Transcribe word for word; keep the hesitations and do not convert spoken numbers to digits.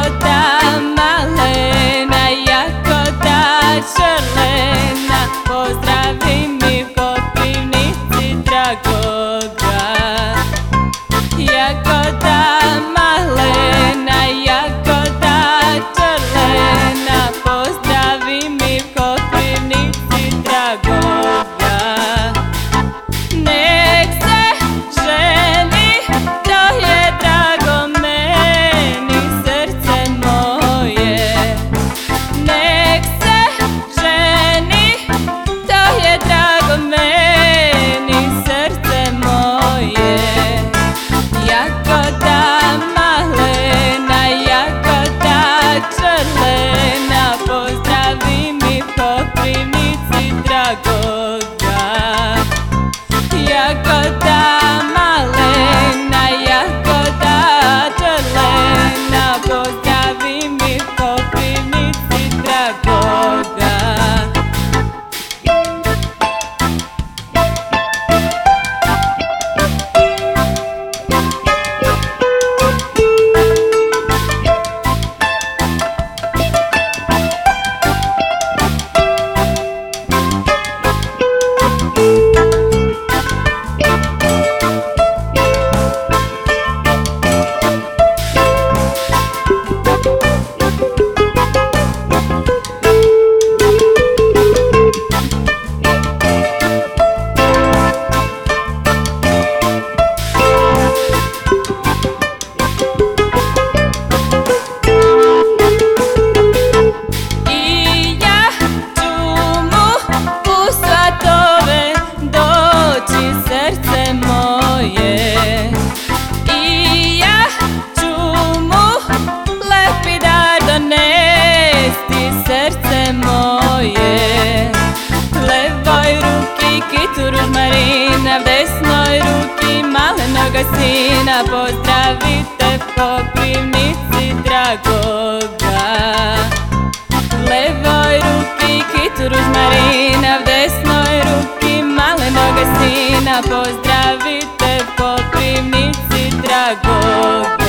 jagoda malena, jagoda čerlena, pozdravi mi u Koprivnici dragoga. Jagoda malena, jagoda čerlena, pozdravi mi u Koprivnici dragoga. Nek se ženi, to je drago meni, srce moje. Nek se ženi, to je drago meni, srce moje. Jagoda malena, jagoda čerlena, pozdravi mi u Koprivnici dragoga. Jagoda malena, jagoda čerlena, pozdravi mi u Koprivnici dragoga. Srce moje, i ja ću mu lepi dar donesti, srce moje. V levoj ruki kitu ružmarina, v desnoj ruki malenoga sina, pozdravite Koprivnici dragoga. V levoj ruki kitu ružmarina, v desnoj ruki malenoga sina, pozdravite Koprivnici dragoga.